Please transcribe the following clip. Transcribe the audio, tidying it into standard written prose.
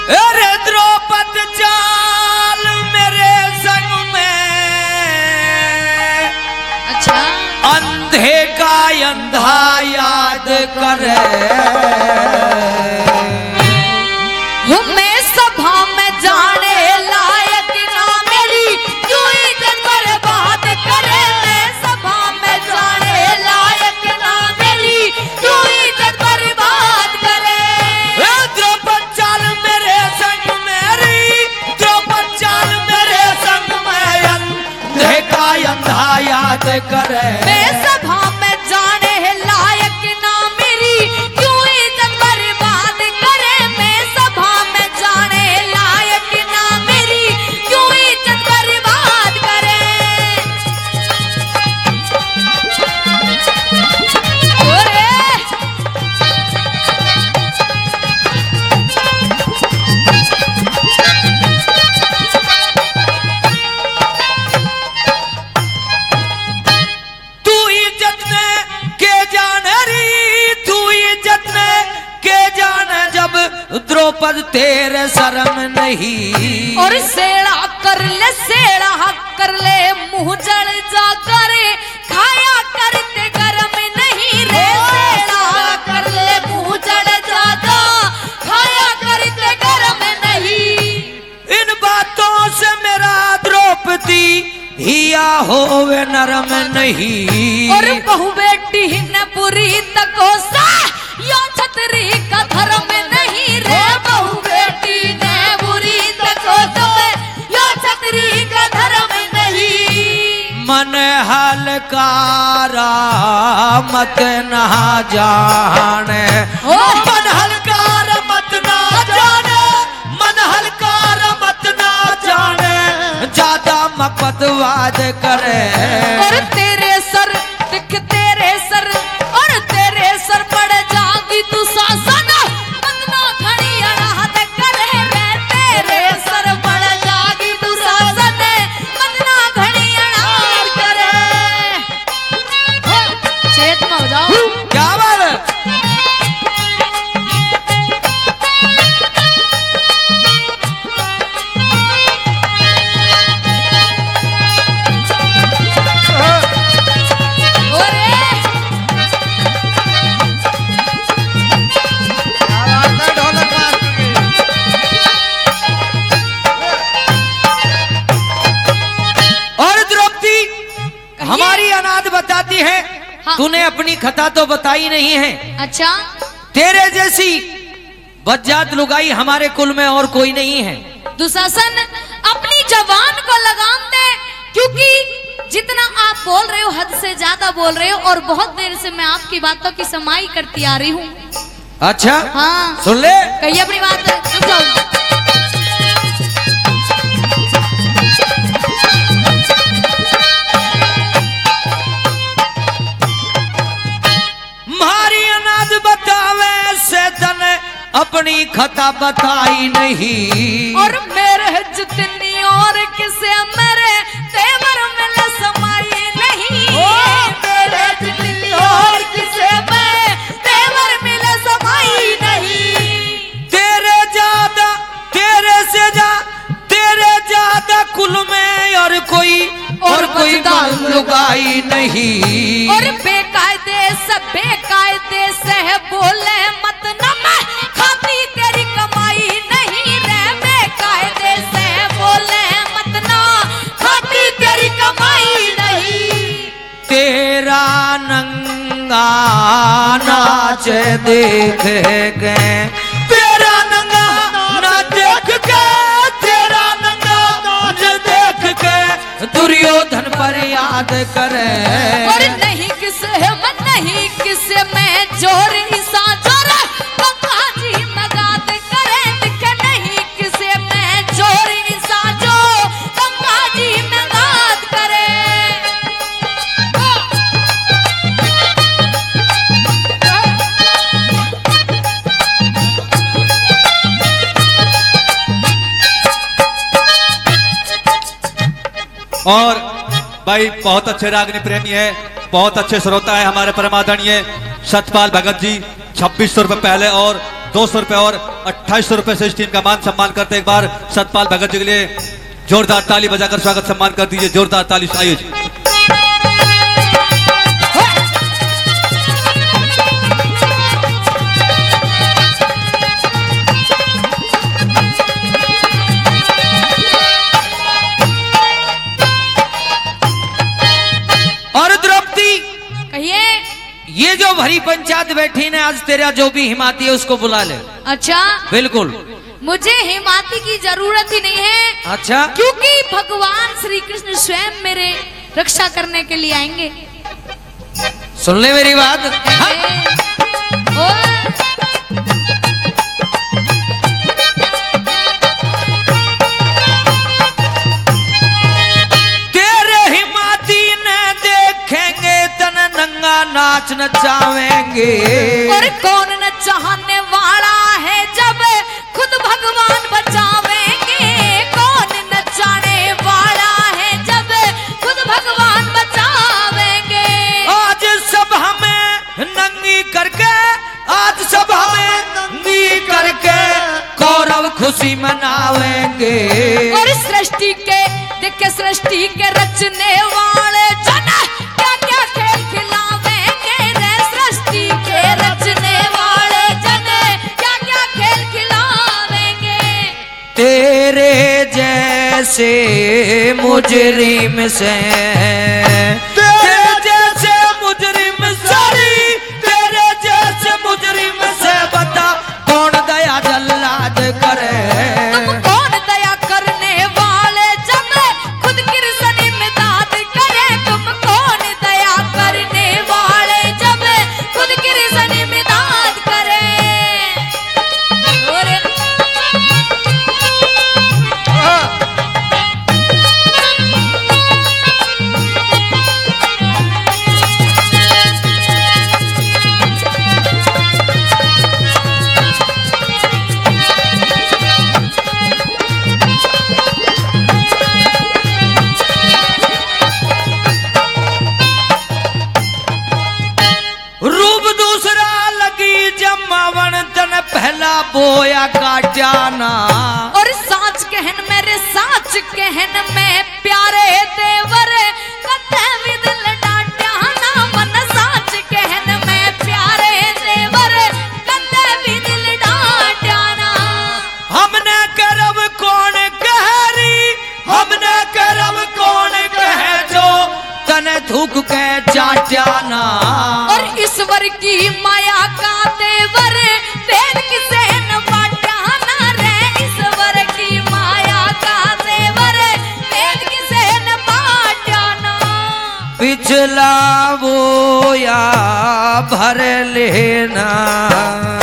अरे द्रौपदी चाल मेरे संग में, अच्छा अंधे का अंधा याद करे। मैं सभा में जाने लायक ना मेरी क्यों इज्जत बर्बाद करे। मैं सभा में जाने लायक ना मेरी क्यों इज्जत बर्बाद करे। द्रौपदी चाल मेरे संग मेरी, द्रौपदी चाल मेरे संग में, अंधे का अंधा याद करे। मैं सभा में जाने लायक ना मेरी क्यों इज्जत बर्बाद करे। मैं सभा में जाने लायक ना मेरी क्यों इज्जत बर्बाद करे। ओरे तू इज्जत ने के जाने री, तू इज्जत ने के जाने जब द्रौपदी तेरे शर्म नहीं। और सेड़ा कर ले मुंह जल जा करे। खाया करते गरम नहीं रे। सेड़ा कर ले मुंह जल जाता, खाया करते गरम नहीं। इन बातों से मेरा द्रौपदी हिया होवे नरम नहीं। और बहु बेटी न बुरी तको सा यो छतरी का धर्म नहीं रे। बहु बेटी न बुरी तको सा यो छतरी का धर्म नहीं। मन हलकारा मत ना जाने, ओ मन हलकारा मत ना जाने, मन हलकारा मत ना जाने, ज्यादा मपतवाद करे। और तेरे सर दिख तेरे सर, और तेरे सर पड़ जागी तू शासन। मतना घड़ी अड़ाहत करे रे। तेरे सर पड़ जागी तू शासन, मतना घड़ी अड़ाहत करे। चेत में हो जाओ। क्या बात है? और द्रौपदी हमारी अनाथ बताती है, हाँ। तूने अपनी खता तो बताई नहीं है। अच्छा तेरे जैसी बज्जात लुगाई हमारे कुल में और कोई नहीं है। दुशासन अपनी जबान को लगाम दे, क्योंकि जितना आप बोल रहे हो हद से ज्यादा बोल रहे हो। और बहुत देर से मैं आपकी बातों की समाई करती आ रही हूँ। अच्छा हाँ सुन ले। कहिए अपनी बात, सुन जाओ। मारी अनाथ बतावे से तने अपनी खता बताई नहीं। और मेरे जितनी और किसे मेरे तेवर में न समाई नहीं। मेरे जितनी और किसे मैं तेवर में न समाई नहीं। तेरे ज्यादा तेरे से तेरे ज्यादा कुल में और कोई लुगाई नहीं। और बेकायदे से बोले मत न मैं खाती तेरी कमाई नहीं रे। बेकायदे से बोले मत ना खाती तेरी कमाई नहीं। तेरा नंगा नाच देख के, तेरा नंगा नाच देख के, तेरा नंगा नाच देख के दुर्योधन पर याद करे। और नहीं किसे मैं जोर ईसा जोर गंगा जी मगाद करे। दिखे नहीं किसे मैं जोर ईसा जो गंगा जी मगाद करे। और भाई बहुत अच्छे रागनी प्रेमी है, बहुत अच्छे श्रोता है हमारे परमादरणीय सतपाल भगत जी। 2600 रुपए पहले और 200 रुपए और 2800 रुपए से इस टीम का मान सम्मान करते हैं। एक बार सतपाल भगत जी के लिए जोरदार ताली बजाकर स्वागत सम्मान कर दीजिए। जोरदार ताली आयुष। और द्रौपदी, कहिए। ये जो भरी पंचायत बैठी ने, आज तेरा जो भी हिमाती है उसको बुला ले। अच्छा, बिल्कुल। मुझे हिमाती की जरूरत ही नहीं है। अच्छा, क्योंकि भगवान श्री कृष्ण स्वयं मेरे रक्षा करने के लिए आएंगे। सुन ले मेरी बात। हाँ? तेरे हिमाती ने देखेंगे तन नंगा नाच नचावेंगे। और कौन न चाहने वाला है जब खुद भगवान बचावेंगे। कौन न चाहने वाला है जब खुद भगवान बचावेंगे। आज सब हमें नंगी करके, आज सब हमें नंगी करके कौरव खुशी मनावेंगे। और सृष्टि के देख सृष्टि के रचने वाले जन क्या क्या खेल खिलावेंगे रे। सृष्टि के रचने वाले जन क्या क्या खेल खिलावेंगे। तेरे जैसे मुजरिम से, तेरे जैसे मुजरिम सारी, तेरे जैसे मुजरिम से बता कौन दया जल्लाद करे। तुम कौन दया करने वाले जब खुद कृष्ण इमदाद करे। तुम कौन दया करने वाले जब खुद कृष्ण इमदाद करे। और रूप दूसरा लगी जमावन तन पहला बोया काटाना। और साच कहन मेरे साच कहन में प्यारे देवर कते विदल डांट्या ना। मन साच कहन में प्यारे देवर कते विदल डांट्या ना। हमने करब कौन कहरी, हमने करब कौन कह जो तने थूक के चाटाना। और ईश्वर की माया का देवर भेद किसे न बांटा रे। ईश्वर की माया का देवर भेद किसे न बांटा। पिछला वो या भर लेना।